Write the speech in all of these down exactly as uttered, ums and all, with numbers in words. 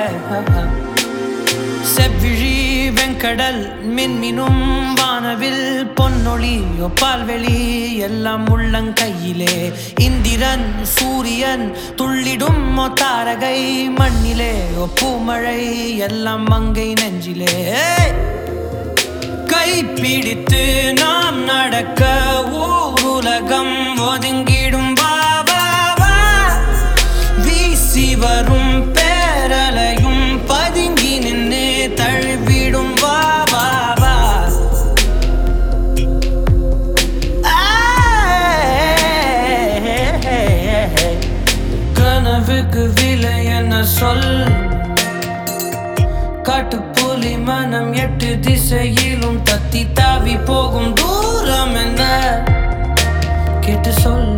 செவ்விழி வெங்கடல் மின்மினும் வானவில் பொன்னொழி பால்வெளி எல்லாம் உள்ளங்கையிலே இந்திரன் சூரியன் துள்ளிடும் தாரகை மண்ணிலே பூமழை எல்லாம் மங்கை நெஞ்சிலே கை பிடித்து நாம் நடக்க ஊருலகம் ஒதுங்கிடும் பாவா வீசி வரும் பேரலையும் பதுங்கி நின்று தழுவிடும் வாவா கனவுக்கு விலை என்ன சொல் காட்டுப்புலி மனம் எட்டு திசையிலும் தத்தி தாவி போகும் தூரம் என்ன கேட்டு சொல்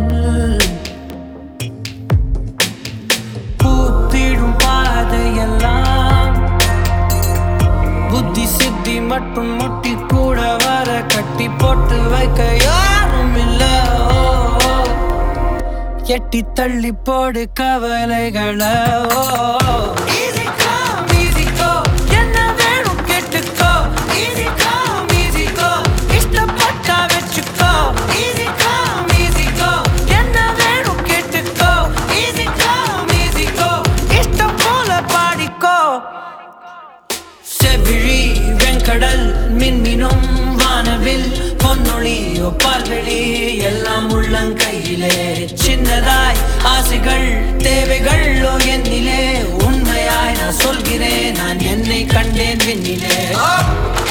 பூத்திடும் பாதையெல்லாம் புத்தி சித்தி மட்டும் முட்டி கூட வர கட்டி போட்டு வைக்க யாரும் இல்ல எட்டி தள்ளி போடு கவலைகளை செவ்விழி வெங்கடல் மின்மினும் வானவில் பொன்னொழி பால்வெளி எல்லாம் உள்ளங்கையிலே சின்னதாய் ஆசைகள் தேவைகள் என்னிலே உண்மையாய் நான் சொல்கிறேன் நான் என்னை கண்டேன் விண்ணிலே